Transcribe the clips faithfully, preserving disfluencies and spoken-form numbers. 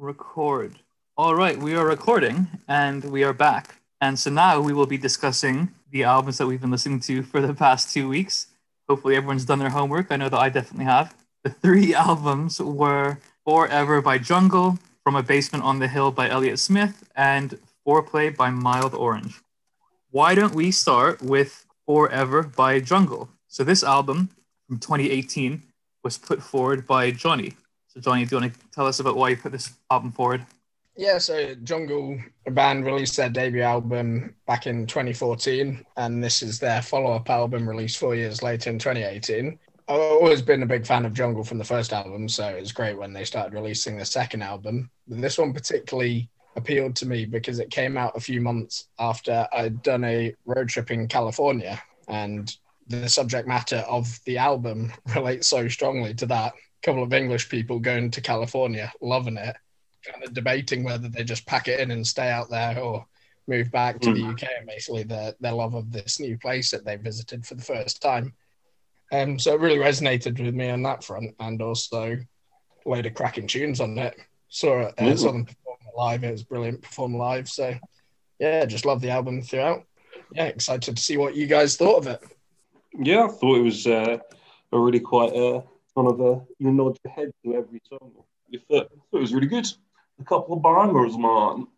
Record. All right, we are recording and we are back. And so now we will be discussing the albums that we've been listening to for the past two weeks. Hopefully, everyone's done their homework. I know that I definitely have. The three albums were Forever by Jungle, From a Basement on the Hill by Elliott Smith, and Foreplay by Mild Orange. Why don't we start with Forever by Jungle? So this album from twenty eighteen was put forward by Johnny. So Johnny, do you want to tell us about why you put this album forward? Yeah, so Jungle, a band, released their debut album back in twenty fourteen, and this is their follow-up album released four years later in twenty eighteen. I've always been a big fan of Jungle from the first album, so it was great when they started releasing the second album. But this one particularly appealed to me because it came out a few months after I'd done a road trip in California, and the subject matter of the album relates so strongly to that. A couple of English people going to California, loving it, kind of debating whether they just pack it in and stay out there or move back to mm. the U K, and basically their, their love of this new place that they visited for the first time. Um, so it really resonated with me on that front, and also a load of cracking tunes on it. Saw it, uh, saw them perform live. It was brilliant perform live. So yeah, just love the album throughout. Yeah, excited to see what you guys thought of it. Yeah, I thought it was uh, a really quite uh, kind of a you nod your head to every song. I thought it was really good. A couple of bangers, man.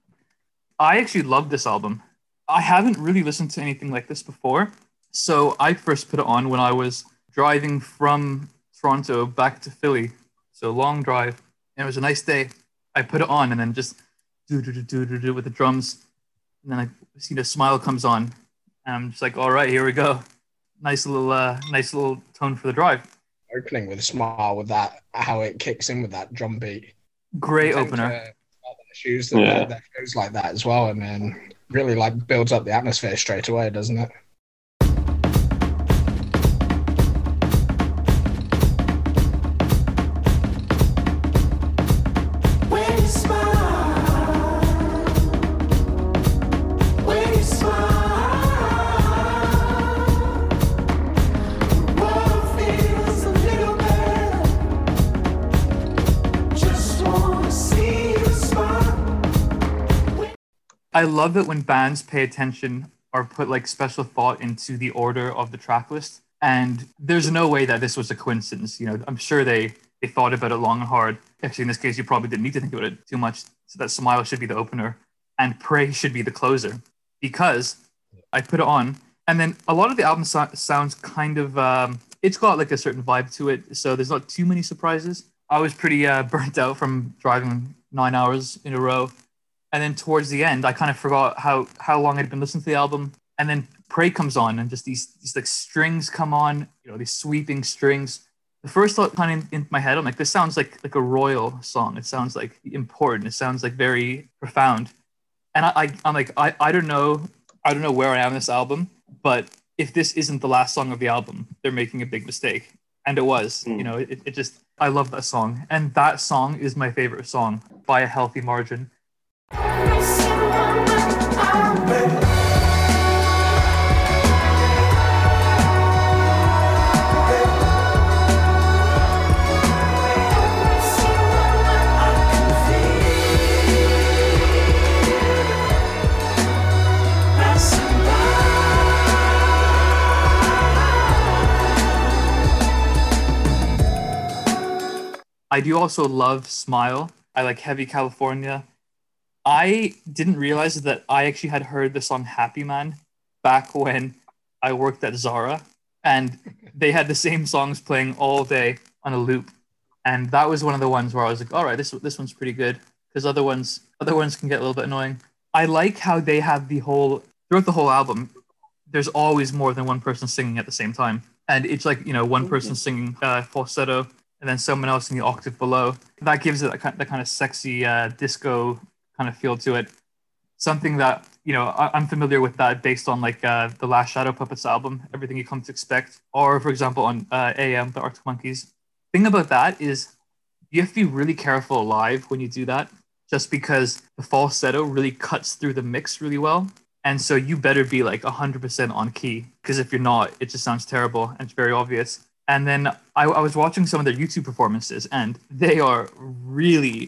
I actually love this album. I haven't really listened to anything like this before. So I first put it on when I was driving from Toronto back to Philly. So long drive. And it was a nice day. I put it on and then just do do do do do do with the drums. And then I see the Smile comes on. And I'm just like, all right, here we go. Nice little uh, nice little tone for the drive. Opening with Smile, with that, how it kicks in with that drum beat. Great opener. Shoes that, yeah. that goes like that as well, and then really like builds up the atmosphere straight away, doesn't it? I love it when bands pay attention or put like special thought into the order of the track list. And there's no way that this was a coincidence. You know, I'm sure they, they thought about it long and hard. Actually, in this case, you probably didn't need to think about it too much. So that Smile should be the opener and Pray should be the closer, because I put it on. And then a lot of the album so- sounds kind of, um, it's got like a certain vibe to it. So there's not too many surprises. I was pretty uh, burnt out from driving nine hours in a row. And then towards the end, I kind of forgot how, how long I'd been listening to the album. And then Pray comes on, and just these these like strings come on, you know, these sweeping strings. The first thought kind of in my head, I'm like, this sounds like like a royal song. It sounds like important. It sounds like very profound. And I, I I'm like, I, I don't know, I don't know where I am in this album, but if this isn't the last song of the album, they're making a big mistake. And it was, mm. you know, it, it just, I love that song. And that song is my favorite song by a healthy margin. I do also love Smile. I like Heavy California. I didn't realize that I actually had heard the song Happy Man back when I worked at Zara, and they had the same songs playing all day on a loop. And that was one of the ones where I was like, all right, this this one's pretty good, because other ones other ones can get a little bit annoying. I like how they have the whole, throughout the whole album, there's always more than one person singing at the same time. And it's like, you know, one person singing uh, falsetto and then someone else in the octave below. That gives it that kind, that kind of sexy uh, disco kind of feel to it. Something that, you know, I, I'm familiar with that based on like uh, the last Shadow Puppets album, Everything You Come to Expect, or for example on uh, A M, the Arctic Monkeys. Thing about that is you have to be really careful live when you do that, just because the falsetto really cuts through the mix really well. And so you better be like one hundred percent on key, because if you're not, it just sounds terrible and it's very obvious. And then I, I was watching some of their YouTube performances, and they are really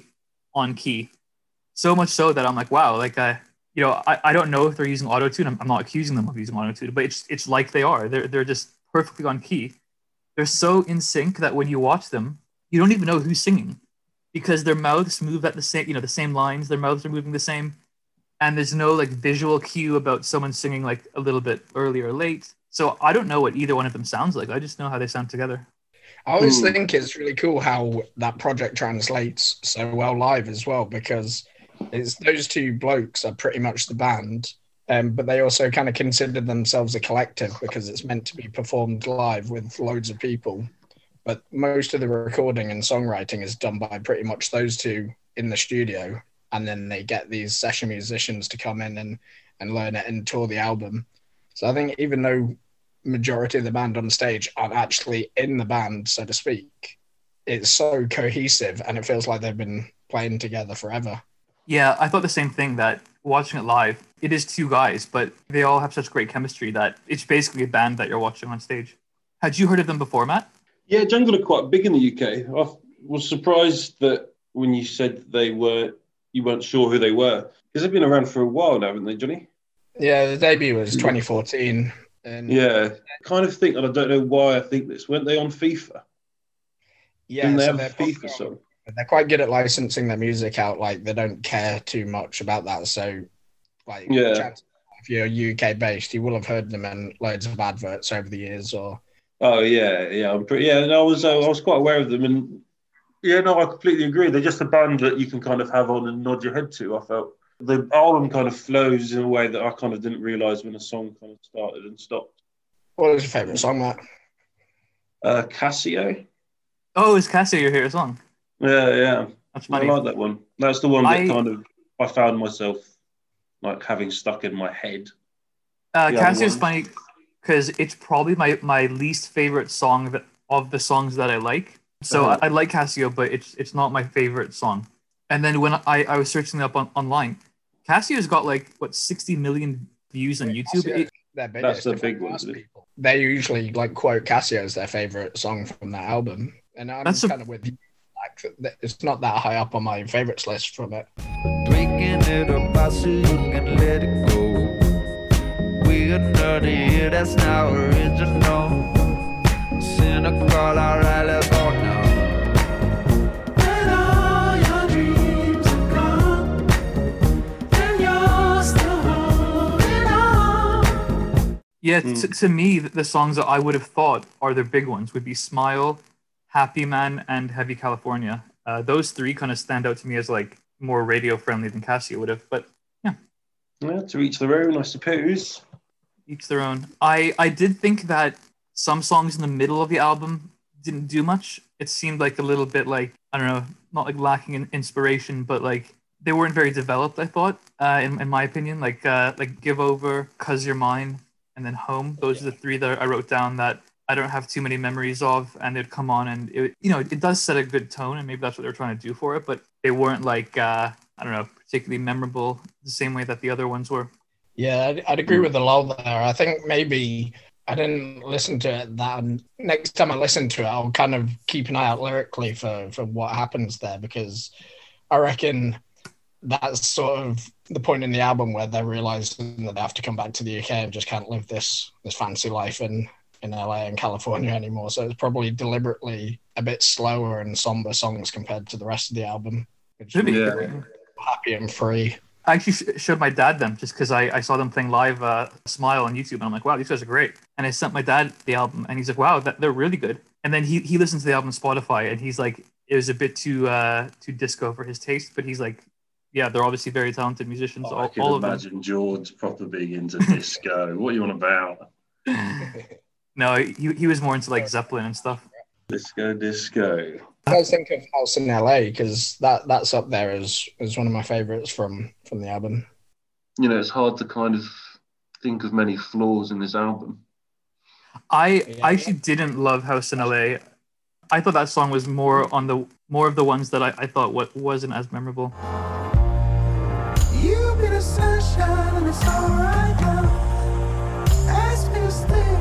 on key. So much so that I'm like, wow, like uh, you know, I, I don't know if they're using auto-tune. I'm, I'm not accusing them of using auto-tune, but it's it's like they are. They're they're just perfectly on key. They're so in sync that when you watch them, you don't even know who's singing because their mouths move at the same, you know, the same lines. Their mouths are moving the same, and there's no like visual cue about someone singing like a little bit early or late. So I don't know what either one of them sounds like. I just know how they sound together. I always Hmm. think it's really cool how that project translates so well live as well, because it's those two blokes are pretty much the band, um, but they also kind of consider themselves a collective because it's meant to be performed live with loads of people. But most of the recording and songwriting is done by pretty much those two in the studio, and then they get these session musicians to come in and, and learn it and tour the album. So I think even though majority of the band on stage aren't actually in the band, so to speak, it's so cohesive and it feels like they've been playing together forever. Yeah, I thought the same thing, that watching it live, it is two guys, but they all have such great chemistry that it's basically a band that you're watching on stage. Had you heard of them before, Matt? Yeah, Jungle are quite big in the U K. I was surprised that when you said they were, you weren't sure who they were, because they've been around for a while now, haven't they, Johnny? Yeah, the debut was twenty fourteen. And Yeah, kind of think, and I don't know why I think this. Weren't they on FIFA? yeah, Didn't they so have they're, a FIFA song? they're quite good at licensing their music out. Like they don't care too much about that. So, like, Yeah. chances are if you're U K based, you will have heard them in loads of adverts over the years. Or Oh yeah, yeah, I'm pretty. Yeah, no, I was, uh, I was quite aware of them, and yeah, no, I completely agree. They're just a band that you can kind of have on and nod your head to. I felt the album kind of flows in a way that I kind of didn't realise when a song kind of started and stopped. what was your favourite song, Matt? Uh, Casio. Oh, is Casio your favorite song? Yeah, yeah. That's I funny. like that one. That's the one that I- kind of I found myself like having stuck in my head. Uh, The other Cassio's one. funny because it's probably my, my least favorite song that, of the songs that I like. So Uh-huh. I, I like Cassio, but it's it's not my favorite song. And then when I, I was searching it up on, online, Cassio's got like, what, sixty million views on YouTube? Casio, It- their biggest. the If big you one, ask isn't it? people, they usually like quote Casio as their favourite song from that album, and I'm That's a- kind of with you. Like, th- it's not that high up on my favourites list from it. Breaking it apart so you can let it go. We are nerdy here, that's not original. Cynical, alright, let's go now. When all your dreams are gone, and you're still holding on. yeah, Mm. to, to me, the, the songs that I would have thought are their big ones would be Smile, Happy Man, and Heavy California. Uh, those three kind of stand out to me as like more radio friendly than Cassio would have, but Yeah, to each their own, I suppose. each their own. I, I did think that some songs in the middle of the album didn't do much. It seemed like a little bit like, I don't know, not like lacking in inspiration, but like they weren't very developed, I thought, uh, in, in my opinion. Like uh, like Give Over, Cause You're Mine, and then Home. Those are the three that I wrote down that I don't have too many memories of, and they'd come on and it, you know, it does set a good tone, and maybe that's what they're trying to do for it, but they weren't like, uh, I don't know, particularly memorable the same way that the other ones were. Yeah, I'd, I'd agree with the lull there. I think maybe I didn't listen to it that. Next time I listen to it, I'll kind of keep an eye out lyrically for, for what happens there, because I reckon that's sort of the point in the album where they're realizing that they have to come back to the U K and just can't live this this fancy life in, in L A and California anymore. So it's probably deliberately a bit slower and somber songs compared to the rest of the album, which Should be. is Yeah. happy and free. I actually sh- showed my dad them just because I, I saw them playing live uh, Smile on YouTube, and I'm like, wow, these guys are great. And I sent my dad the album, and he's like, wow, that, they're really good. And then he, he listens to the album on Spotify, and he's like, it was a bit too uh, too disco for his taste, but he's like, yeah, they're obviously very talented musicians, Oh, I all, can all of them. imagine George proper big into disco. What are you on about? No, he, he was more into like Zeppelin and stuff. Disco, disco. I always think of House in L A because that, that's up there as, as one of my favorites from, from the album. You know, it's hard to kind of think of many flaws in this album. I Yeah. I actually didn't love House in L A. I thought that song was more on the more of the ones that I, I thought what wasn't as memorable. You be the sunshine and it's alright now. Ask me to stay,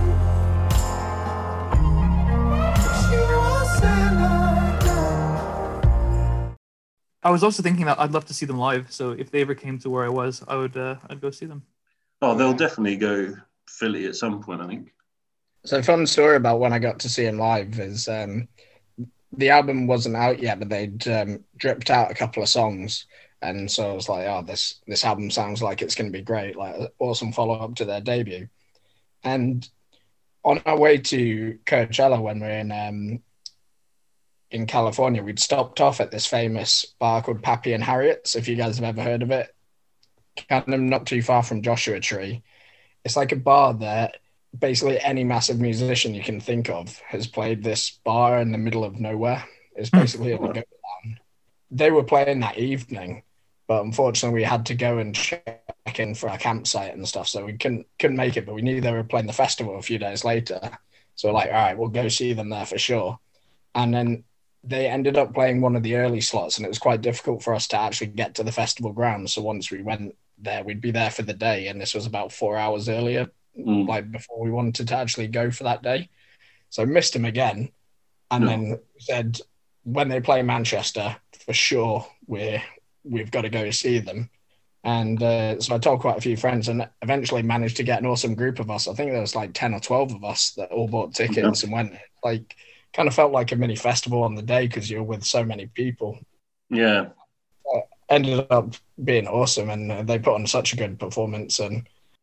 but you won't say like that. I was also thinking that I'd love to see them live. So if they ever came to where I was, I would uh, I'd go see them. Oh, they'll definitely go Philly at some point, I think. So, fun story about when I got to see him live is um, the album wasn't out yet, but they'd um, dripped out a couple of songs. And so I was like, oh, this this album sounds like it's going to be great, like an awesome follow-up to their debut. And on our way to Coachella when we we're in um, in California, we'd stopped off at this famous bar called Pappy and Harriet's, if you guys have ever heard of it. Kind of not too far from Joshua Tree. It's like a bar that basically any massive musician you can think of has played this bar in the middle of nowhere. It's basically a go down. They were playing that evening, but unfortunately we had to go and check in for our campsite and stuff, so we couldn't couldn't make it, but we knew they were playing the festival a few days later. So we're like, all right, we'll go see them there for sure. And then they ended up playing one of the early slots, and it was quite difficult for us to actually get to the festival grounds. So once we went there, we'd be there for the day, and this was about four hours earlier, mm. like before we wanted to actually go for that day. So missed him again, and no. then said when they play Manchester, for sure we're we've got to go see them. And uh, so I told quite a few friends, and eventually managed to get an awesome group of us. I think there was like ten or twelve of us that all bought tickets yeah. and went. Like, kind of felt like a mini festival on the day because you're with so many people. Yeah. Uh, ended up being awesome, and uh, they put on such a good performance. And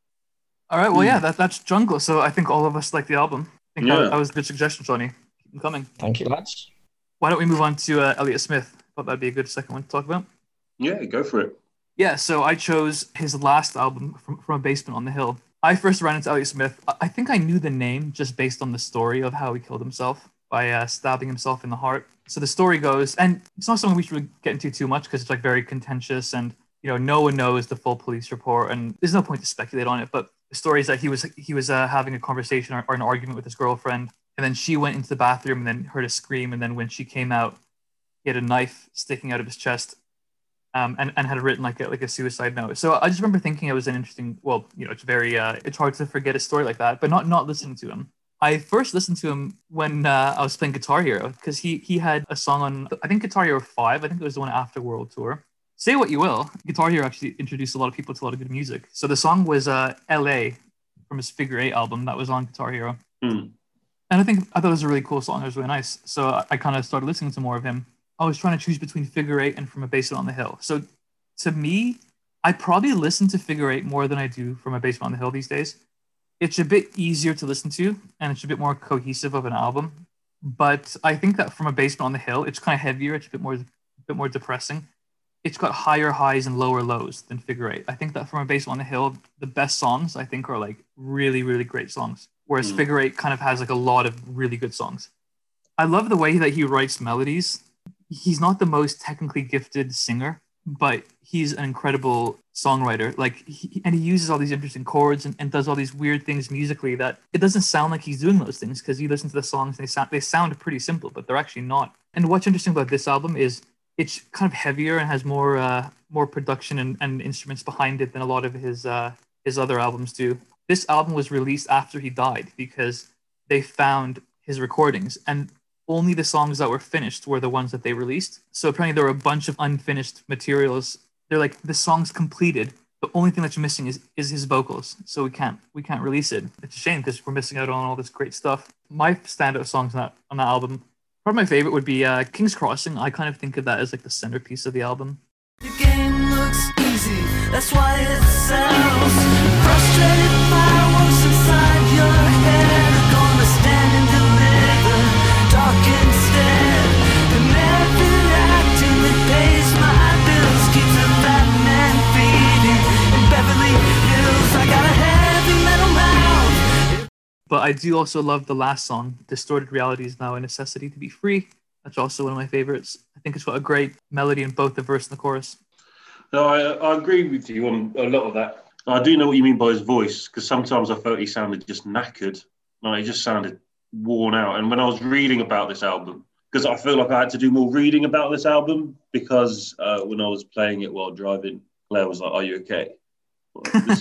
all right, well, yeah, that, that's Jungle. So I think all of us like the album. I think yeah. that, that was a good suggestion, Johnny. Keep them coming. Thank you, lads. Why don't we move on to uh, Elliott Smith? I thought that'd be a good second one to talk about. Yeah, go for it. Yeah, so I chose his last album, From, From a Basement on the Hill. I first ran into Elliott Smith. I think I knew the name just based on the story of how he killed himself by uh, stabbing himself in the heart. So the story goes, and it's not something we should really get into too much because it's like very contentious, and you know, no one knows the full police report, and there's no point to speculate on it. But the story is that he was he was uh, having a conversation or, or an argument with his girlfriend, and then she went into the bathroom and then heard a scream, and then when she came out, he had a knife sticking out of his chest, um, and and had written like a, like a suicide note. So I just remember thinking it was an interesting. Well, you know, it's very uh, it's hard to forget a story like that, but not not listening to him. I first listened to him when uh, I was playing Guitar Hero because he he had a song on, I think, Guitar Hero five. I think it was the one after World Tour. Say what you will, Guitar Hero actually introduced a lot of people to a lot of good music. So the song was uh, L A from his Figure Eight album that was on Guitar Hero. Mm. And I think I thought it was a really cool song. It was really nice. So I, I kind of started listening to more of him. I was trying to choose between Figure Eight and From a Basement on the Hill. So to me, I probably listen to Figure Eight more than I do From a Basement on the Hill these days. It's a bit easier to listen to, and it's a bit more cohesive of an album. But I think that From a Basement on the Hill, it's kind of heavier. It's a bit more, a bit more depressing. It's got higher highs and lower lows than Figure Eight. I think that From a Basement on the Hill, the best songs I think are like really, really great songs. Whereas mm. Figure Eight kind of has like a lot of really good songs. I love the way that he writes melodies. He's not the most technically gifted singer, but he's an incredible songwriter. Like, he, and he uses all these interesting chords and, and does all these weird things musically that it doesn't sound like he's doing those things because you listen to the songs and they sound they sound pretty simple, but they're actually not. And what's interesting about this album is it's kind of heavier and has more uh, more production and, and instruments behind it than a lot of his uh, his other albums do. This album was released after he died because they found his recordings, and only the songs that were finished were the ones that they released. So apparently there were a bunch of unfinished materials. They're like, the song's completed. The only thing that's missing is, is his vocals. So we can't we can't release it. It's a shame because we're missing out on all this great stuff. My standout songs on that, on that album, probably my favorite would be uh, King's Crossing. I kind of think of that as like the centerpiece of the album. The game looks easy, that's why it sells. Frustrated fireworks inside your head are gonna stand and deliver, talk instead. The method acting that pays my bills keeps a fat man feeding. In Beverly Hills, I got a heavy metal mouth. But I do also love the last song, Distorted Reality is Now a Necessity to Be Free. That's also one of my favorites. I think it's got a great melody in both the verse and the chorus. No, I, I agree with you on a lot of that. I do know what you mean by his voice, because sometimes I felt he sounded just knackered. Like, he just sounded worn out. And when I was reading about this album, because I feel like I had to do more reading about this album, because uh, when I was playing it while driving, Claire was like, "Are you okay?" Well, this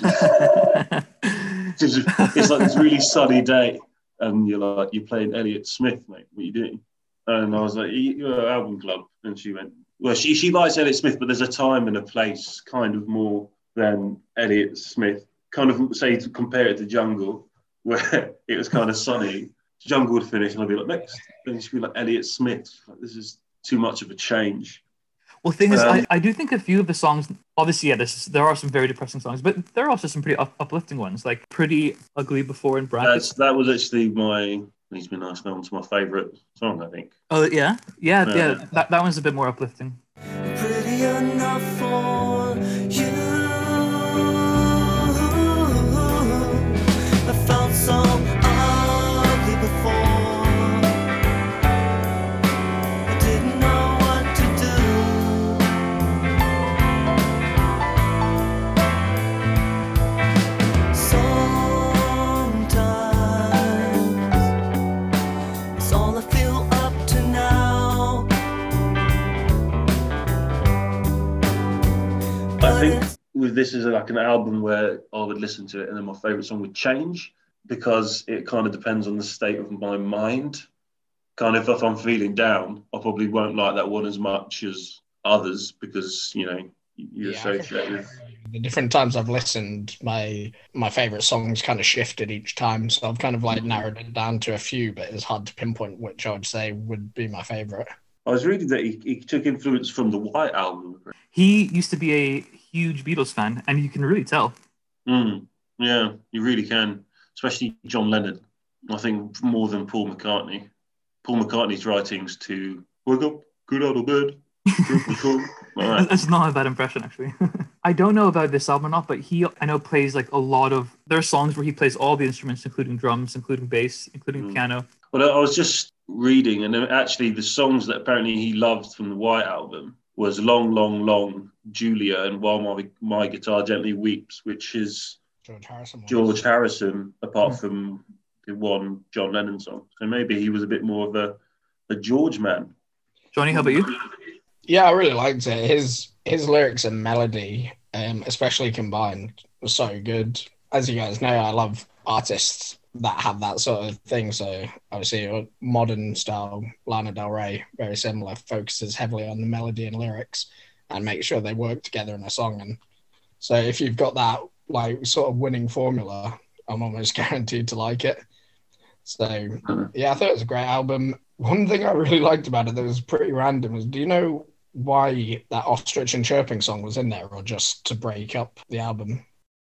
is, this is, it's like this really sunny day, and you're like, "You're playing Elliott Smith, mate. What are you doing?" And I was like, "You're at Album Club." And she went, well, she she likes Elliott Smith, but there's a time and a place, kind of more than Elliott Smith. Kind of say to compare it to Jungle, where it was kind of sunny. Jungle would finish, and I'd be like, next. Then she'd be like Elliott Smith. Like, this is too much of a change. Well, the thing is, Um, I, I do think a few of the songs, obviously, yeah, this is, there are some very depressing songs, but there are also some pretty up, uplifting ones, like Pretty Ugly Before in brackets. That's that was actually my. Needs to be nice. That one's my favourite song, I think. Oh, yeah? Yeah, Yeah. yeah, that, that one's a bit more uplifting. Pretty enough for you. I felt so ugly before. I didn't know what to do. Sometimes it's all I feel up to now. I think with this is like an album where I would listen to it, and then my favourite song would change because it kind of depends on the state of my mind. Kind of if I'm feeling down, I probably won't like that one as much as others because you know you Yeah, I associate think with. the different times I've listened, my my favorite songs kind of shifted each time. So I've kind of like narrowed it down to a few, but it's hard to pinpoint which I would say would be my favorite. I was reading that he, he took influence from the White Album. He used to be a huge Beatles fan, and you can really tell. Mm, yeah, you really can, especially John Lennon. I think more than Paul McCartney. Paul McCartney's writings to wake up, get out of bed, drink the coke. All right. That's not a bad impression, actually. I don't know about this album or not, but he, I know, plays like a lot of. There are songs where he plays all the instruments, including drums, including bass, including Mm. piano. Well, I was just reading, and then actually the songs that apparently he loved from the White Album was Long, Long, Long, Julia, and While My, My Guitar Gently Weeps, which is George Harrison. was. George Harrison, apart from the one John Lennon song. So maybe he was a bit more of a, a George man. Johnny, how about you? Yeah, I really liked it. His his lyrics and melody, um, especially combined, was so good. As you guys know, I love artists that have that sort of thing. So obviously, a modern style Lana Del Rey, very similar, focuses heavily on the melody and lyrics, and makes sure they work together in a song. And so if you've got that like sort of winning formula, I'm almost guaranteed to like it. So yeah, I thought it was a great album. One thing I really liked about it that was pretty random was, do you know why that Ostrich and Chirping song was in there, or just to break up the album?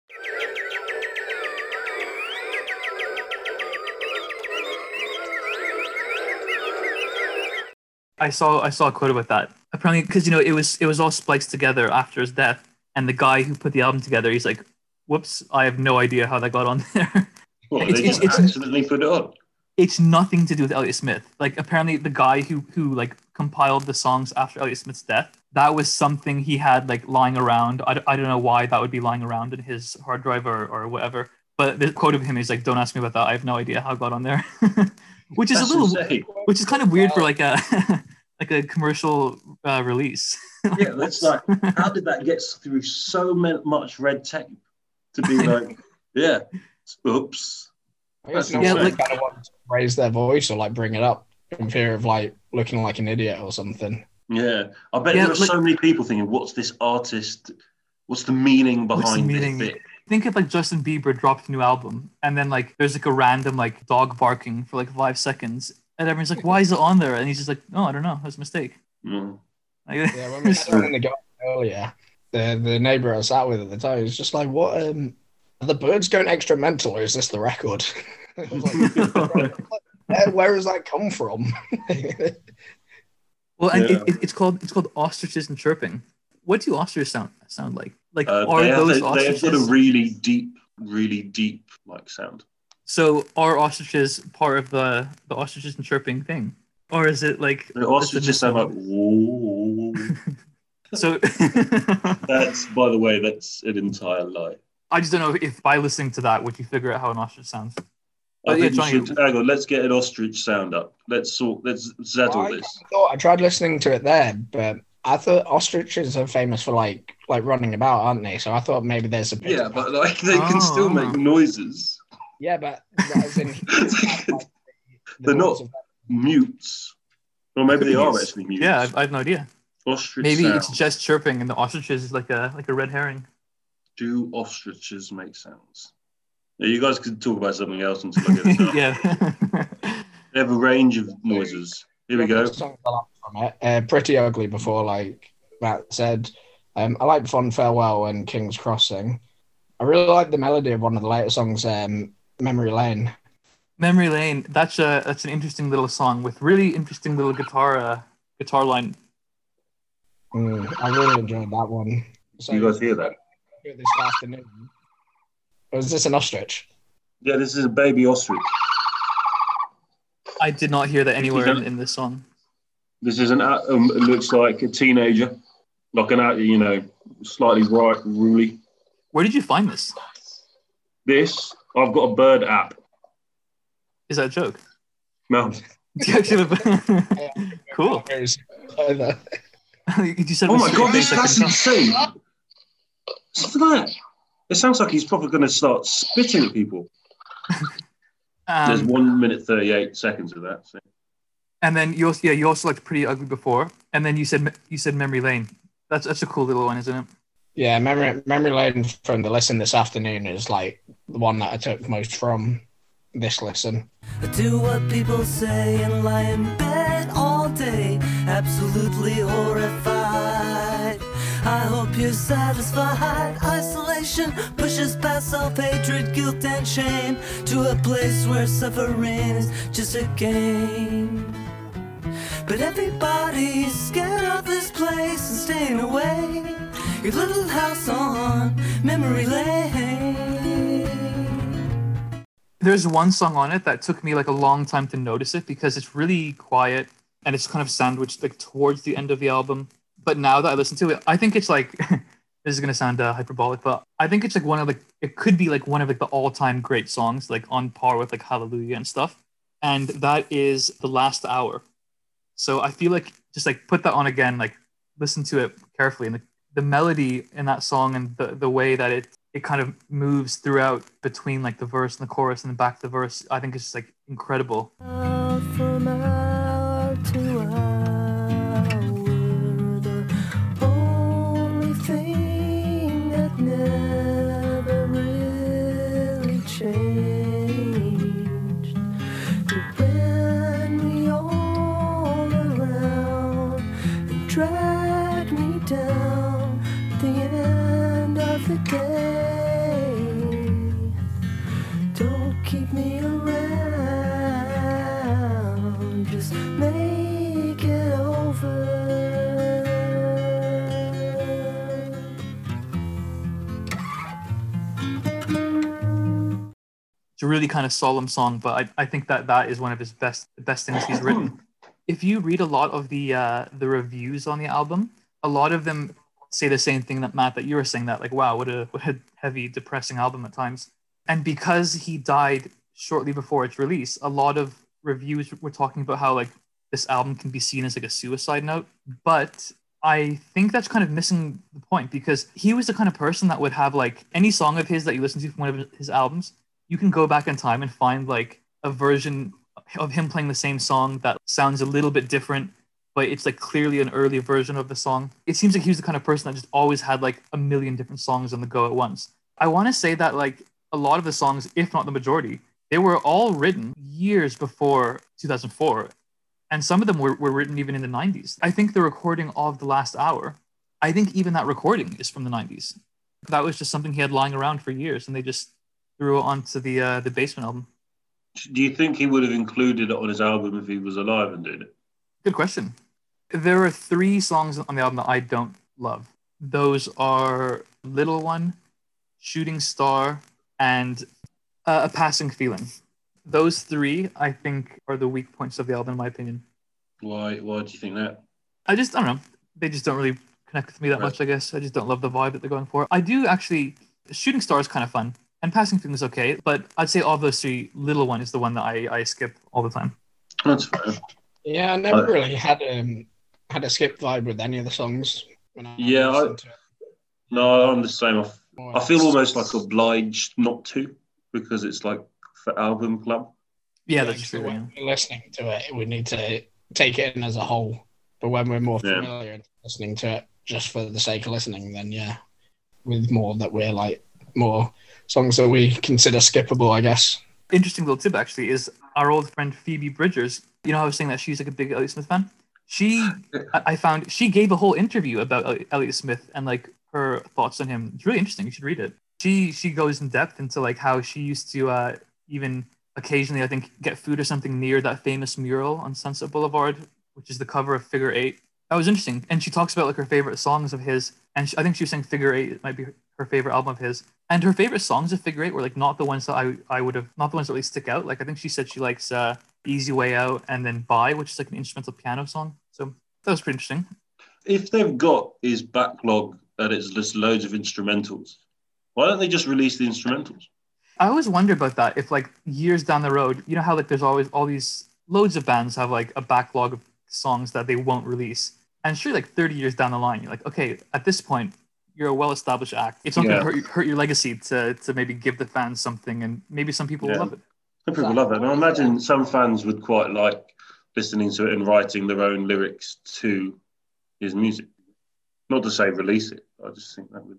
I saw I saw a quote about that. Apparently, because you know it was it was all spliced together after his death, and the guy who put the album together, he's like, "Whoops, I have no idea how that got on there." Well, It's- they it's- just it's- accidentally put it on. It's nothing to do with Elliott Smith. Like apparently, the guy who who like compiled the songs after Elliott Smith's death, that was something he had like lying around. I, d- I don't know why that would be lying around in his hard drive or, or whatever. But the quote of him is like, "Don't ask me about that. I have no idea how it got on there," which is That's a little, insane. which is kind of weird for like a like a commercial uh, release. Yeah, that's like, how did that get through so ma- much red tape to be like, yeah, oops. I guess That's no yeah, one like- kind of wants to raise their voice or like bring it up in fear of like looking like an idiot or something. Yeah, I bet Yeah, there are like- so many people thinking, what's this artist? What's the meaning What's the behind meaning? this bit? Think if like Justin Bieber dropped a new album and then like there's like a random like dog barking for like five seconds and everyone's like, "Why is it on there?" And he's just like, "Oh, I don't know. That's a mistake." Mm. Like, Yeah, when we had it in the garden earlier, the the neighbour I sat with at the time was just like, "What? Um, are the birds going extra mental, or is this the record?" I was like, where, where has that come from? well, and Yeah. it, it, it's called it's called Ostriches and Chirping. What do ostriches sound sound like? Like Uh, are they, have, those they, they have ostriches? got a really deep, really deep like sound. So are ostriches part of the the Ostriches and Chirping thing, or is it like The ostriches sound like, like whoa. so? That's, by the way, that's an entire lie. I just don't know if by listening to that would you figure out how an ostrich sounds. I But yeah, think Johnny- you should, hang on, let's get an ostrich sound up. Let's sort, let's settle I this. thought I tried listening to it there, but I thought ostriches are famous for like like running about, aren't they? So I thought maybe there's a bit Yeah, of- but like they can still Oh. make noises. yeah, but as in, like, the They're not voice of- mutes. Or maybe they are Yes. actually mutes. Yeah, I've, I have no idea. Ostrich Maybe sound. it's just chirping, and the ostriches is like a like a red herring. Do ostriches make sounds? Yeah, you guys could talk about something else until I get it done. Yeah. They have a range of noises. Here we go. Songs I like from it. Uh, Pretty Ugly before, like Matt said. Um, I like Fond Farewell and King's Crossing. I really like the melody of one of the later songs, um, Memory Lane. Memory Lane. That's a that's an interesting little song with really interesting little guitar uh, guitar line. Mm, I really enjoyed that one. So You guys hear that? this afternoon. Was this an ostrich? Yeah, this is a baby ostrich. I did not hear that anywhere in, in this song. This is an um, it looks like a teenager, like an you know slightly right ruly. Where did you find this? This I've got a bird app. Is that a joke? No, Do you actually have... Cool. Either. You said it oh was my god, this, straight-faced, that's I couldn't insane. Listen to that. It sounds like he's probably going to start spitting at people. tell. There's Um, one minute thirty-eight seconds of that. So. and then you also, yeah, you also liked Pretty Ugly before, and then you said you said Memory Lane. That's that's a cool little one, isn't it? Yeah, Memory, Memory Lane from the listen this afternoon is like the one that I took most from this listen. I do what people say and lie in bed all day, absolutely horrified. I hope you're satisfied. Isolation pushes past self-hatred, guilt and shame to a place where suffering is just a game. But everybody's scared of this place and staying away. Your little house on memory lane. There's one song on it that took me like a long time to notice it because it's really quiet and it's kind of sandwiched like towards the end of the album. But now that I listen to it, I think it's like this is gonna sound uh, hyperbolic, but I think it's like one of like it could be like one of like the all-time great songs, like on par with like Hallelujah and stuff. And that is The Last Hour. So I feel like just like put that on again, like listen to it carefully, and the, the melody in that song and the, the way that it it kind of moves throughout between like the verse and the chorus and the back of the verse, I think it's just like incredible. Out from hour to hour, the only thing that never really changed. You ran me all around and dragged me down at the end of the day. Don't keep me around, just make it over. It's a really kind of solemn song, but I, I think that that is one of his best the best things he's written. If you read a lot of the uh, the reviews on the album, a lot of them say the same thing that Matt that you were saying, that like, wow, what a what a heavy, depressing album at times. And because he died shortly before its release, a lot of reviews were talking about how like this album can be seen as like a suicide note. But I think that's kind of missing the point, because he was the kind of person that would have like any song of his that you listen to from one of his albums, you can go back in time and find like a version of him playing the same song that sounds a little bit different, but it's like clearly an early version of the song. It seems like he was the kind of person that just always had like a million different songs on the go at once. I want to say that like a lot of the songs, if not the majority, they were all written years before two thousand four. And some of them were, were written even in the nineties. I think the recording of The Last Hour, I think even that recording is from the nineties. That was just something he had lying around for years, and they just threw it onto the uh, the Basement album. Do you think he would have included it on his album if he was alive and did it? Good question. There are three songs on the album that I don't love. Those are Little One, Shooting Star, and uh, A Passing Feeling. Those three, I think, are the weak points of the album, in my opinion. Why? Why do you think that? I just, I don't know. They just don't really connect with me that Right. much, I guess. I just don't love the vibe that they're going for. I do actually, Shooting Star is kind of fun, and Passing Feeling is okay, but I'd say of those three, Little One is the one that I, I skip all the time. That's fair. Yeah, I never Uh, really had um had a skip vibe with any of the songs. When I Yeah, I- listened to it. No, I'm the same. I, Or I feel it's- almost like obliged not to, because it's like for album club. Yeah, Yeah, that's because true. when Yeah. we're listening to it, we need to take it in as a whole. But when we're more Yeah. familiar and listening to it just for the sake of listening, then yeah, with more that we're like more songs that we consider skippable, I guess. Interesting little tip actually is our old friend Phoebe Bridgers. You know how I was saying that she's like a big Elliott Smith fan? She, I I found, she gave a whole interview about Elliott- Elliott Smith and like her thoughts on him. It's really interesting. You should read it. She she goes in depth into like how she used to uh, even occasionally, I think, get food or something near that famous mural on Sunset Boulevard, which is the cover of Figure Eight. That was interesting. And she talks about like her favorite songs of his. And she, I think she was saying Figure Eight might be her favorite album of his. And her favorite songs of Figure Eight were like not the ones that I, I would have, not the ones that really stick out. Like I think she said she likes uh, Easy Way Out and then Bye, which is like an instrumental piano song. So that was pretty interesting. If they've got his backlog and it's just loads of instrumentals, why don't they just release the instrumentals? I always wonder about that. If like years down the road, you know how like there's always all these loads of bands have like a backlog of songs that they won't release. And sure, like thirty years down the line, you're like, okay, at this point, you're a well-established act. It's not Yeah. going to hurt, hurt your legacy to to maybe give the fans something, and maybe some people Yeah. will love it. Some people love it. And I imagine some fans would quite like listening to it and writing their own lyrics to his music. Not to say release it. I just think that would...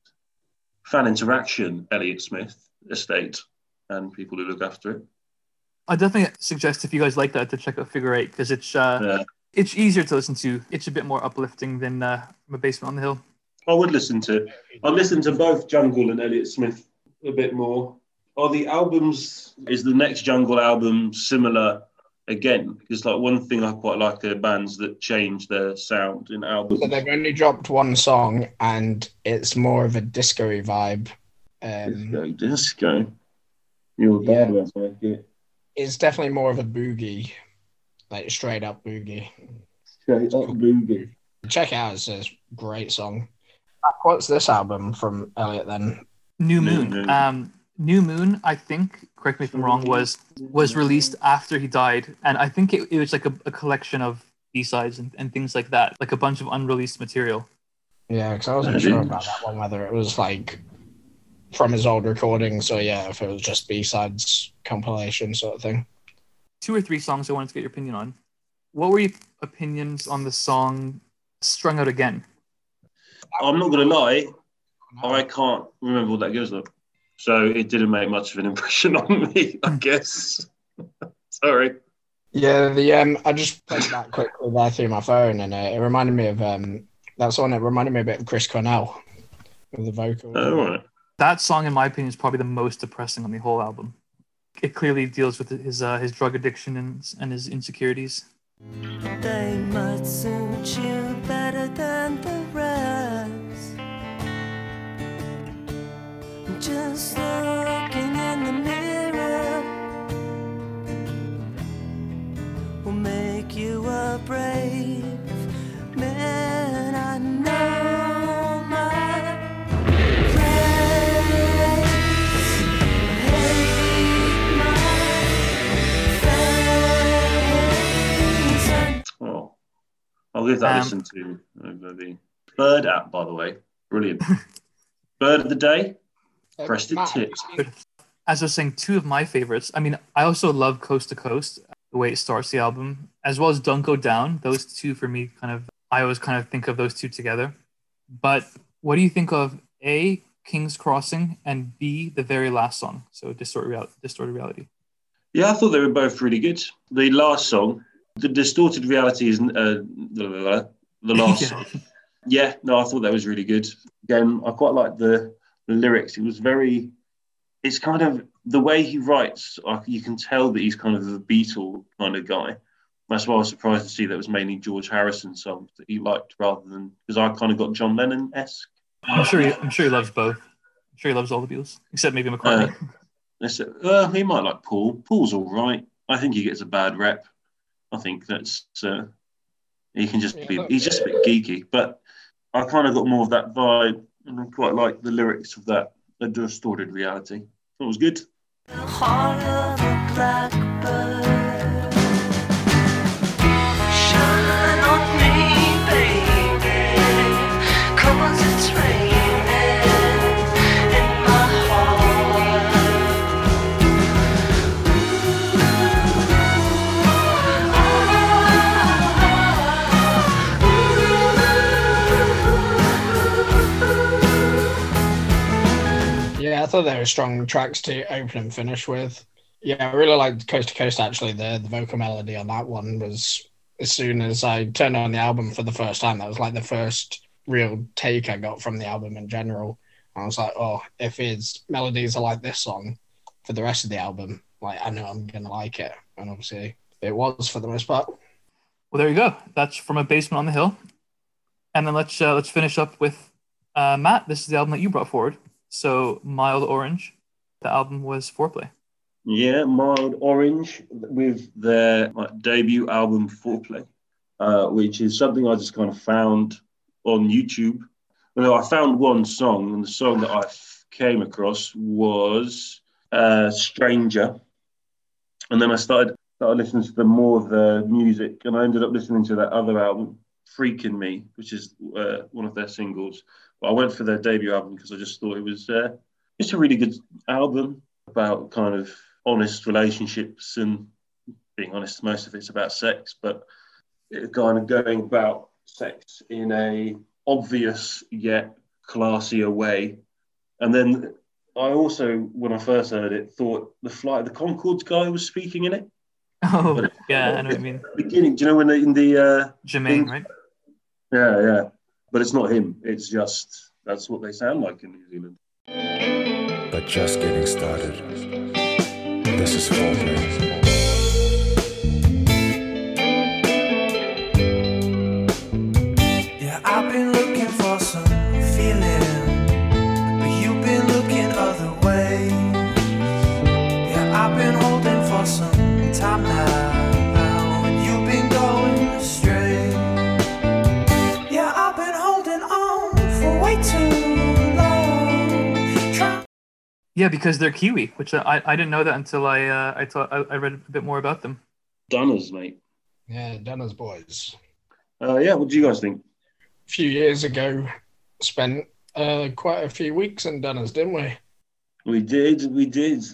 Fan interaction, Elliott Smith estate, and people who look after it. I definitely suggest if you guys like that to check out Figure Eight because it's uh, Yeah. it's easier to listen to. It's a bit more uplifting than uh, From a Basement on the Hill. I would listen to... I'd listen to both Jungle and Elliott Smith a bit more. Are the albums... Is the next Jungle album similar again? Because like one thing I quite like are bands that change their sound in albums. So they've only dropped one song, and it's more of a disco-y vibe. Um, Disco, disco. You're a bad one, so I get it's definitely more of a boogie, like straight up boogie. straight up boogie. Check it out; it's a great song. What's this album from Elliot then? New New Moon. Moon. Um, New Moon, I think, correct me if I'm wrong, was was released after he died. And I think it, it was like a, a collection of B-sides and, and things like that, like a bunch of unreleased material. Yeah, because I wasn't I sure didn't. about that one, whether it was like from his old recordings, or yeah, if it was just B-sides compilation sort of thing. Two or three songs I wanted to get your opinion on. What were your opinions on the song Strung Out Again? I'm not going to lie, I can't remember what that goes like. So it didn't make much of an impression on me, I guess. Sorry. Yeah, the um, I just played that quickly there through my phone, and uh, it reminded me of um, that song. It reminded me a bit of Chris Cornell with the vocal. All right. That song, in my opinion, is probably the most depressing on the whole album. It clearly deals with his uh, his drug addiction and, and his insecurities. They might suit you better than the rest. Just looking in the mirror will make you a brave man. I know my place. Hate my face. Oh, I'll give that a Um, listen to. uh, maybe. Bird app, by the way. Brilliant. Bird of the day. Uh, Pressed it Matt, have you tips. seen- As I was saying, two of my favorites. I mean, I also love Coast to Coast, the way it starts the album, as well as Don't Go Down. Those two, for me, kind of, I always kind of think of those two together. But what do you think of A, King's Crossing, and B, the very last song? So Distort Real- Distorted Reality. Yeah, I thought they were both really good. The last song, the distorted reality is uh, the last Yeah. song. Yeah, no, I thought that was really good. Again, I quite like the, the lyrics. It was very, it's kind of the way he writes. Like, you can tell that he's kind of a Beatle kind of guy. That's why I was surprised to see that it was mainly George Harrison songs that he liked rather than, because I kind of got John Lennon-esque. I'm sure he, I'm sure he loves both. I'm sure he loves all the Beatles, except maybe McCartney. That's it. Uh, he might like Paul. Paul's all right. I think he gets a bad rep. I think that's uh, he can just be. He's just a bit geeky, but I kind of got more of that vibe, and I quite like the lyrics of that. The distorted reality. It was good. The heart of a blackbird. Shine on me, baby, 'cause it's raining in my heart. Ooh, ooh, ooh. Yeah, I thought they were strong tracks to open and finish with. Yeah, I really liked Coast to Coast, actually. The, the vocal melody on that one was, as soon as I turned on the album for the first time, that was like the first real take I got from the album in general. And I was like, oh, if his melodies are like this song for the rest of the album, like I know I'm going to like it. And obviously it was for the most part. Well, there you go. That's from A Basement on the Hill. And then let's uh, let's finish up with uh, Matt. This is the album that you brought forward. So Mild Orange, the album was Foreplay. Yeah, Mild Orange with their like, debut album Foreplay, uh, which is something I just kind of found on YouTube. You know, I found one song, and the song that I came across was uh, Stranger. And then I started, started listening to the more of the music, and I ended up listening to that other album, Freaking Me, which is uh, one of their singles. But I went for their debut album because I just thought it was uh, just a really good album about kind of honest relationships, and being honest, most of it's about sex, but it kind of going about sex in a obvious yet classier way. And then I also, when I first heard it, thought the Flight of the Conchords guy was speaking in it. Oh, But yeah, I know what you mean. Beginning, do you know when they, in the uh, Jermaine, thing? right? Yeah, yeah. But it's not him. It's just that's what they sound like in New Zealand. But just getting started. This is Foreplay. Yeah, I've been looking for some feeling, but you've been looking other ways. Yeah, I've been holding for some time now, and you've been going astray. Yeah, I've been holding on for way too long. Try- Yeah, because they're Kiwi, which I, I didn't know that until I uh, I thought I, I read a bit more about them. Dunners, mate. Yeah, Denner's Boys. Uh, yeah, what do you guys think? A few years ago, spent uh, quite a few weeks in Denner's, didn't we? We did, we did.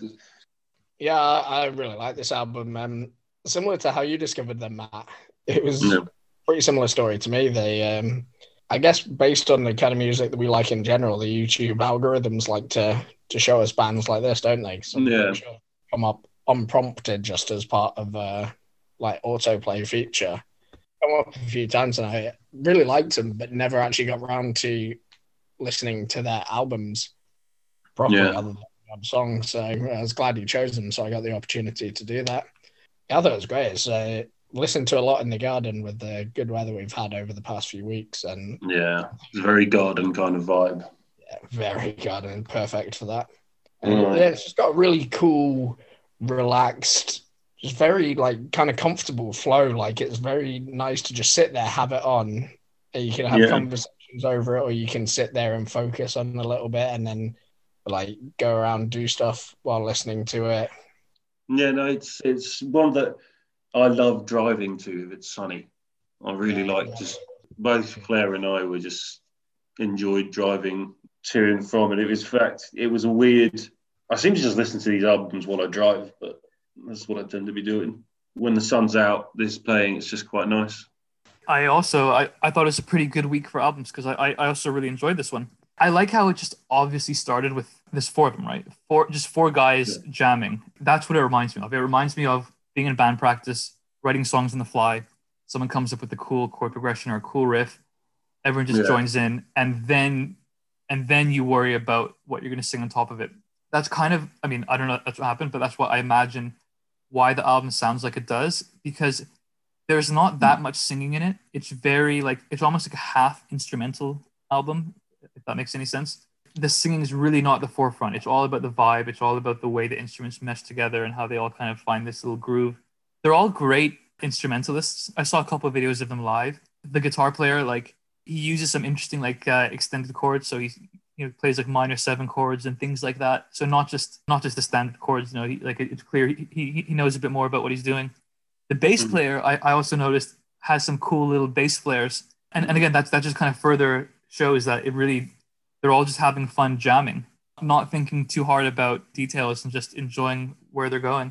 Yeah, I I really like this album. Um, similar to how you discovered them, Matt. It was Yeah. a pretty similar story to me. They, um, I guess, based on the kind of music that we like in general, the YouTube algorithms like to to show us bands like this, don't they? Some Yeah. show- come up unprompted just as part of a like autoplay feature. Come up a few times, and I really liked them, but never actually got around to listening to their albums properly, Yeah. other than one song. So I was glad you chose them, so I got the opportunity to do that. Yeah, I thought it was great. It's uh, listened to a lot in the garden with the good weather we've had over the past few weeks, and Yeah, it's a very garden kind of vibe. yeah, very garden, perfect for that. And Mm. yeah, it's just got a really cool, relaxed, just very like kind of comfortable flow. Like it's very nice to just sit there, have it on, and you can have Yeah. conversations over it, or you can sit there and focus on it a little bit, and then like go around do stuff while listening to it. Yeah, no, it's it's one that I love driving to if it's sunny. I really Yeah. like just both Claire and I were just enjoyed driving to and from, and it was in fact it was a weird. I seem to just listen to these albums while I drive, but that's what I tend to be doing. When the sun's out, this playing, it's just quite nice. I also I, I thought it was a pretty good week for albums because I, I I also really enjoyed this one. I like how it just obviously started with this four of them, right? Four just four guys Yeah. jamming. That's what it reminds me of. It reminds me of being in band practice, writing songs on the fly. Someone comes up with a cool chord progression or a cool riff. Everyone just Yeah. joins in, and then and then you worry about what you're going to sing on top of it. That's kind of, I mean, I don't know if that's what happened, but that's what I imagine why the album sounds like it does, because there's not that much singing in it. It's very like, it's almost like a half instrumental album, if that makes any sense. The singing is really not the forefront. It's all about the vibe. It's all about the way the instruments mesh together and how they all kind of find this little groove. They're all great instrumentalists. I saw a couple of videos of them live. The guitar player, like, he uses some interesting like uh, extended chords. So he you know plays like minor seven chords and things like that. So not just not just the standard chords. You know, he, like it's clear he, he he knows a bit more about what he's doing. The bass Mhm. player, I, I also noticed, has some cool little bass flares. And and again, that's that just kind of further shows that it really they're all just having fun jamming, not thinking too hard about details and just enjoying where they're going.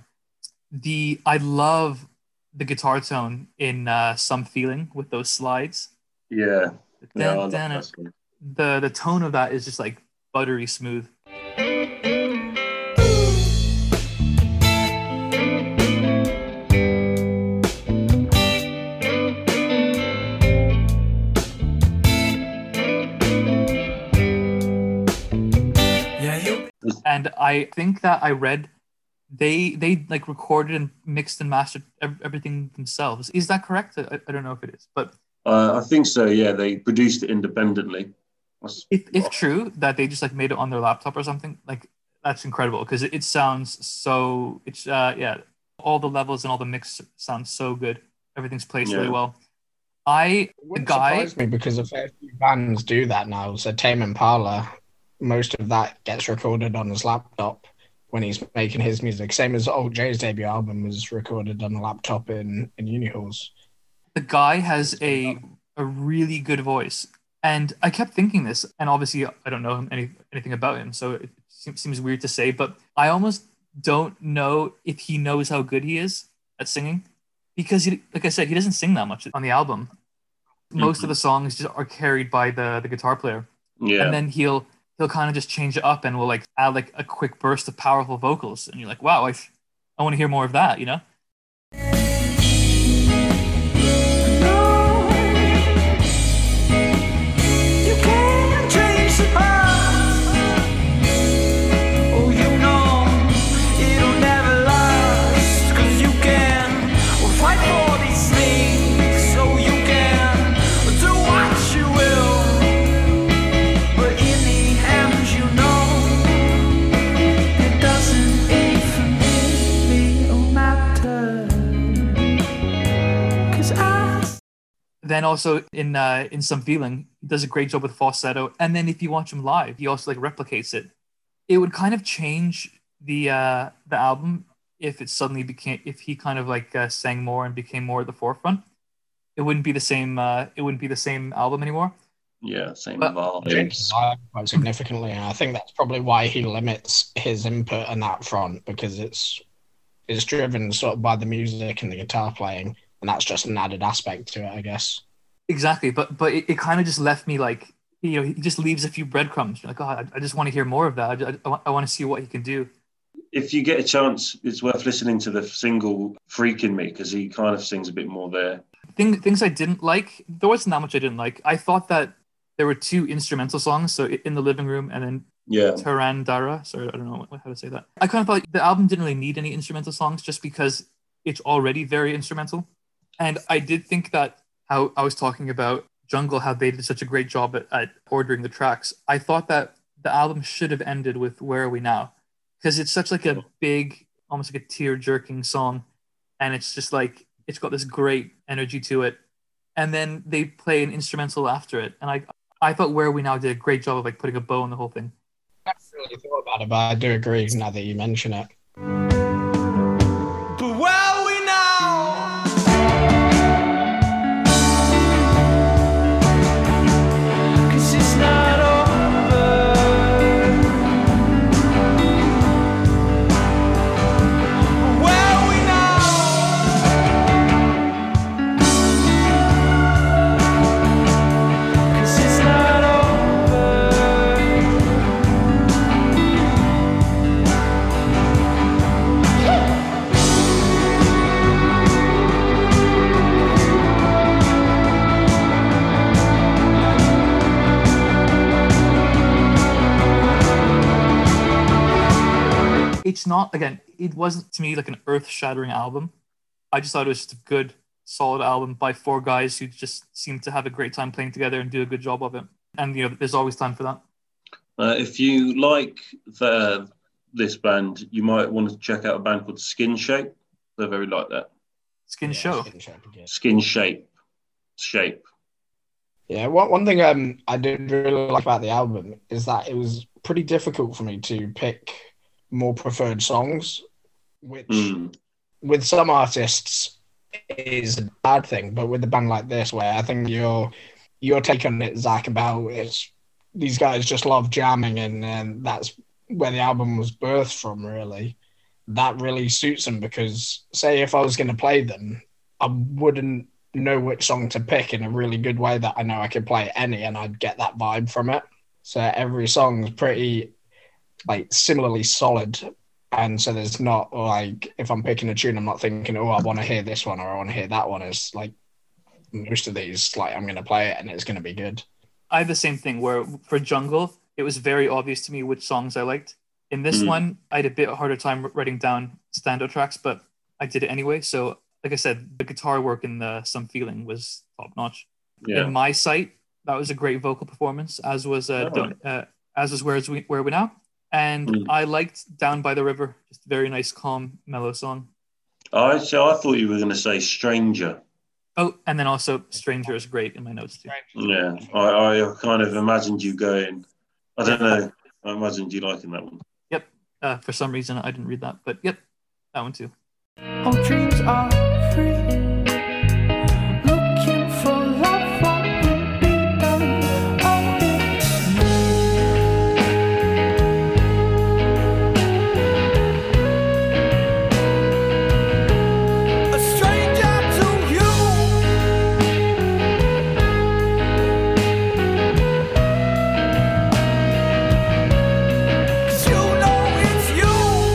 The I love the guitar tone in uh, Some Feeling with those slides. Yeah, yeah, I Dun, love dun, that song. the the tone of that is just like buttery smooth. And I think that I read they they like recorded and mixed and mastered ev- everything themselves. Is that correct? I, I don't know if it is, but Uh, I think so. Yeah, they produced it independently. That's- if if true that they just like made it on their laptop or something, like that's incredible because it, it sounds so. It's uh yeah, all the levels and all the mix sounds so good. Everything's placed really Yeah. well. I It the wouldn't guy surprise me because a fair few bands do that now. So Tame Impala, most of that gets recorded on his laptop when he's making his music. Same as Old Jay's debut album was recorded on a laptop in, in uni halls. the guy has a a really good voice, and I kept thinking this, and obviously I don't know him any, anything about him, so it seems, seems weird to say, but I almost don't know if he knows how good he is at singing, because he, like I said, he doesn't sing that much on the album. Most of the songs just are carried by the the guitar player, Yeah. and then he'll he'll kind of just change it up and will like add like a quick burst of powerful vocals, and you're like, wow, I I want to hear more of that, you know. You can't change the past. Oh, you know it'll never last. 'Cause you can fight for these things, so you can do what you will. But in the end, you know it doesn't even really matter. 'Cause I Then also in uh, in Some Feeling, he does a great job with falsetto. And then if you watch him live, he also like replicates it. It would kind of change the uh, the album if it suddenly became if he kind of like uh, sang more and became more at the forefront. It wouldn't be the same. Uh, it wouldn't be the same album anymore. Yeah, same But- vibes. Changes live quite significantly, and I think that's probably why he limits his input on that front, because it's it's driven sort of by the music and the guitar playing, and that's just an added aspect to it, I guess. Exactly, but but it, it kind of just left me like, you know, he just leaves a few breadcrumbs. You're like, oh, I, I just want to hear more of that. I, I, I want to see what he can do. If you get a chance, it's worth listening to the single "Freaking Me" because he kind of sings a bit more there. Thing, things I didn't like, there wasn't that much I didn't like. I thought that there were two instrumental songs, so In the Living Room and then Yeah, Tarandara. Sorry, I don't know what, how to say that. I kind of thought the album didn't really need any instrumental songs just because it's already very instrumental. And I did think that how I was talking about Jungle, how they did such a great job at, at ordering the tracks. I thought that the album should have ended with Where Are We Now? Because it's such like a big, almost like a tear-jerking song. And it's just like, it's got this great energy to it. And then they play an instrumental after it. And I I thought Where Are We Now did a great job of like putting a bow on the whole thing. I haven't really thought about it, but I do agree now that you mention it. But where are we now? 'Cause it's not over. But where are we now? 'Cause it's not over. It's not, again, it wasn't to me like an earth-shattering album. I just thought it was just a good, solid album by four guys who just seemed to have a great time playing together and do a good job of it. And, you know, there's always time for that. uh, if you like the, this band, you might want to check out a band called Skin Shape. They're very like that. Skin Yeah, Show. Skin Shape again. Skin Shape, Shape. Yeah, one, one thing um, I did really like about the album is that it was pretty difficult for me to pick more preferred songs, which Mm. with some artists is a bad thing, but with a band like this, where I think your your take on it, Zach, about is these guys just love jamming, and, and that's where the album was birthed from, really. That really suits them, because say if I was going to play them, I wouldn't know which song to pick in a really good way that I know I could play any and I'd get that vibe from it. So every song is pretty like similarly solid, and so there's not like, if I'm picking a tune, I'm not thinking, oh, I want to hear this one or I want to hear that one. It's like most of these, like I'm going to play it and it's going to be good. I had the same thing where for Jungle, it was very obvious to me which songs I liked. In this Mm. one, I had a bit harder time writing down standout tracks, but I did it anyway. So, like I said, the guitar work in the Some Feeling was top notch. Yeah. In My Sight, that was a great vocal performance, as was uh, Oh. Don't, uh as was Where's We Where We Now. And Mm. I liked Down by the River, just a very nice, calm, mellow song. I so I thought you were going to say Stranger. Oh, and then also Stranger is great in my notes too. Yeah, I, I kind of imagined you going. I don't know. I imagined you liking that one. Uh, for some reason, I didn't read that, but yep, that one too. All dreams are free. Looking for love, what will be done? Oh, it's me. A stranger to you. 'Cause you know it's you.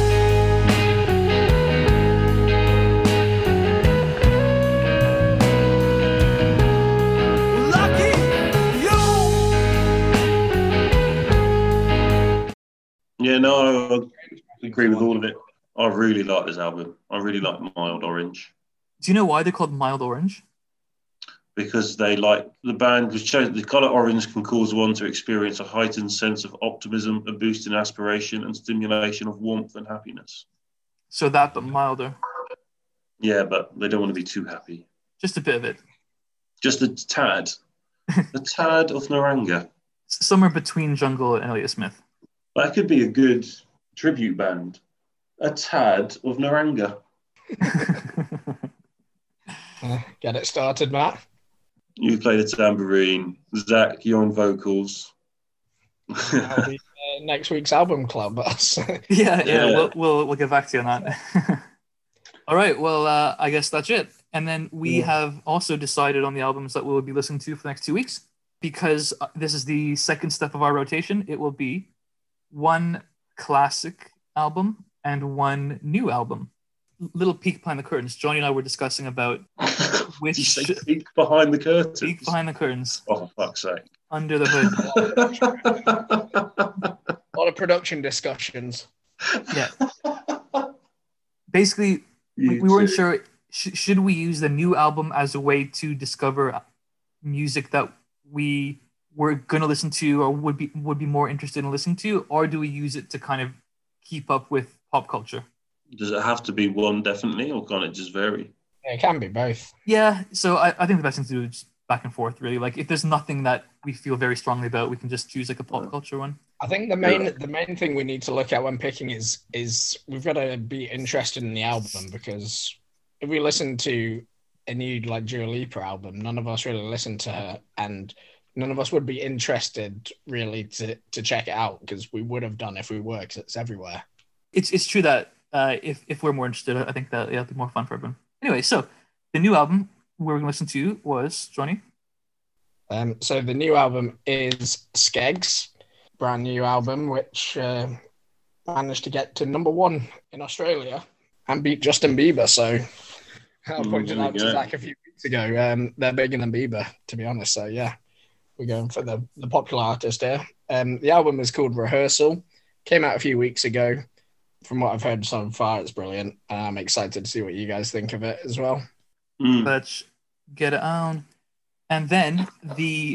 Lucky you. Yeah, no, I agree with all of it. I really like this album. I really like Mild Orange Do you know why they're called Mild Orange? because they like the band was chosen. The color orange can cause one to experience a heightened sense of optimism, a boost in aspiration, and stimulation of warmth and happiness. So that, but milder. Yeah, but they don't want to be too happy. Just a bit of it. Just a tad, a tad of Naranga. S- Somewhere between Jungle and Elliott Smith. That could be a good tribute band. A tad of Naranga. Uh, get it started, Matt. You play the tambourine. Zach, you're on vocals. That'll be uh, next week's album club. yeah, yeah, Yeah. We'll, we'll we'll get back to you on that. All right, well, uh, I guess that's it. And then we Yeah. have also decided on the albums that we'll be listening to for the next two weeks. Because uh, this is the second step of our rotation, it will be one classic album and one new album. Little peek behind the curtains. Johnny and I were discussing about which Did you say peek behind the curtains? peek behind the curtains, Oh, for fuck's sake. under the hood. A lot of production discussions. Yeah. Basically, we, You we weren't two. sure sh- should we use the new album as a way to discover music that we were going to listen to or would be would be more interested in listening to, or do we use it to kind of keep up with pop culture? Does it have to be one definitely, or can it just vary? It can be both. Yeah, so I, I think the best thing to do is just back and forth, really. Like, if there's nothing that we feel very strongly about, we can just choose like a pop culture one. I think the main Yeah. the main thing we need to look at when picking is is we've got to be interested in the album, because if we listen to a new like Dua Lipa album, none of us really listen to her, and none of us would be interested really to to check it out, because we would have done if we were, because it's everywhere. It's it's true that uh, if if we're more interested, I think that yeah, it'll be more fun for everyone. Anyway, so the new album we're going to listen to was Johnny. Um, so the new album is Skeggs, brand new album, which uh, managed to get to number one in Australia and beat Justin Bieber. So I Mm, pointed there out you to go. Zach a few weeks ago, um, they're bigger than Bieber, to be honest. So yeah, we're going for the, the popular artist here. Um, the album is called Rehearsal, came out a few weeks ago. From what I've heard so far, it's brilliant. I'm excited to see what you guys think of it as well. Mm. Let's get it on. And then the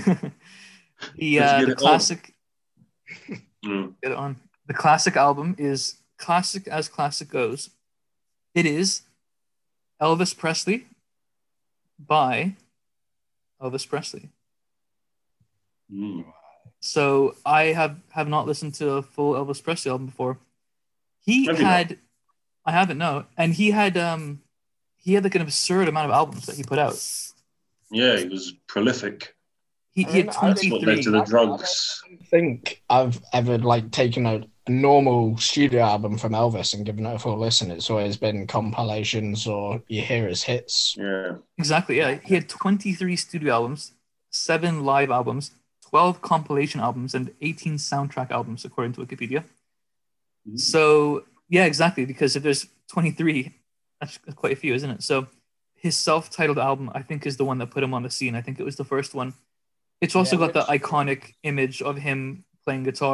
the, Let's uh, get the it on. classic Mm. get it on. The classic album is classic as classic goes. It is Elvis Presley by Elvis Presley. Mm. So I have have not listened to a full Elvis Presley album before. He Have you not? had I haven't no, and he had um he had like an absurd amount of albums that he put out. Yeah, he was prolific. He, I he had mean, I That's what led to twenty-three. the I- I drugs. don't think I've ever like taken a, a normal studio album from Elvis and given it a full listen. It's always been compilations or you hear his hits. Yeah. Exactly, yeah. He had twenty-three studio albums, seven live albums, twelve compilation albums, and eighteen soundtrack albums, according to Wikipedia. Mhm. So, yeah, exactly, because if there's twenty-three, that's quite a few, isn't it? So his self-titled album, I think, is the one that put him on the scene. I think it was the first one. It's also Yeah, got the which- iconic image of him playing guitar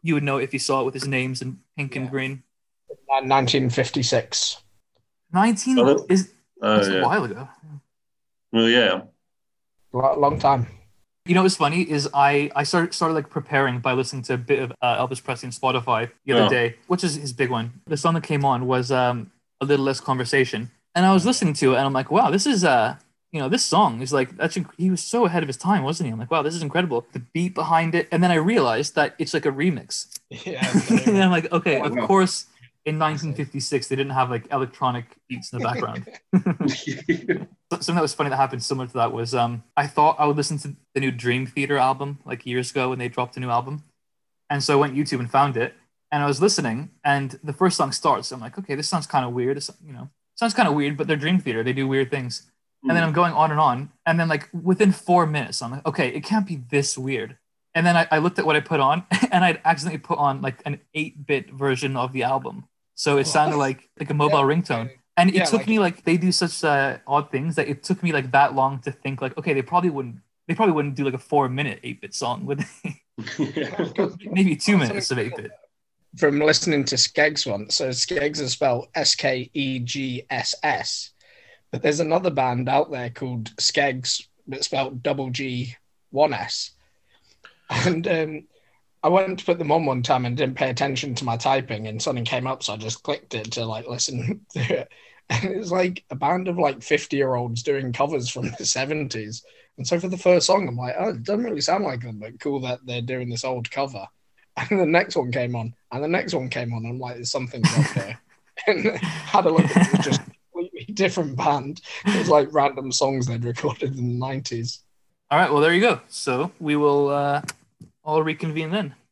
you would know if you saw it with his names in pink and Yeah. green. nineteen fifty-six. nineteen Oh, is Oh, that's a yeah. while ago. Well, yeah. Lo- Long time. You know what's funny is I I started started like preparing by listening to a bit of uh, Elvis Presley on Spotify the other Yeah. day, which is his big one. The song that came on was um A Little Less Conversation, and I was listening to it and I'm like, wow, this is uh you know this song is like that's inc- he was so ahead of his time, wasn't he? I'm like, wow, this is incredible. The beat behind it, and then I realized that it's like a remix. Yeah. And I'm like, okay, Oh, of wow. course. In nineteen fifty-six, they didn't have like electronic beats in the background. Something that was funny that happened similar to that was um I thought I would listen to the new Dream Theater album like years ago when they dropped a new album, and so I went YouTube and found it, and I was listening, and the first song starts. I'm like, okay, this sounds kind of weird. This, you know, sounds kind of weird, but they're Dream Theater. They do weird things. And then I'm going on and on, and then like within four minutes, I'm like, okay, it can't be this weird. And then I, I looked at what I put on, and I'd accidentally put on like an eight-bit version of the album. So it sounded like like a mobile Yeah. ringtone. And it Yeah, took like- me like they do such uh, odd things that it took me like that long to think like, okay, they probably wouldn't they probably wouldn't do like a four minute eight bit song, would they? Maybe two minutes of eight bit. From listening to Skeggs once. So Skeggs is spelled S K E G S S. But there's another band out there called Skeggs that's spelled double G one S. And um, I went to put them on one time and didn't pay attention to my typing, and something came up, so I just clicked it to like listen to it. And it's like a band of like fifty year olds doing covers from the seventies. And so for the first song, I'm like, oh, it doesn't really sound like them, but cool that they're doing this old cover. And the next one came on, and the next one came on. And I'm like, there's something up there. And had a look at it, it was just a completely different band. It was like random songs they'd recorded in the nineties. All right, well there you go. So we will uh, all reconvene then.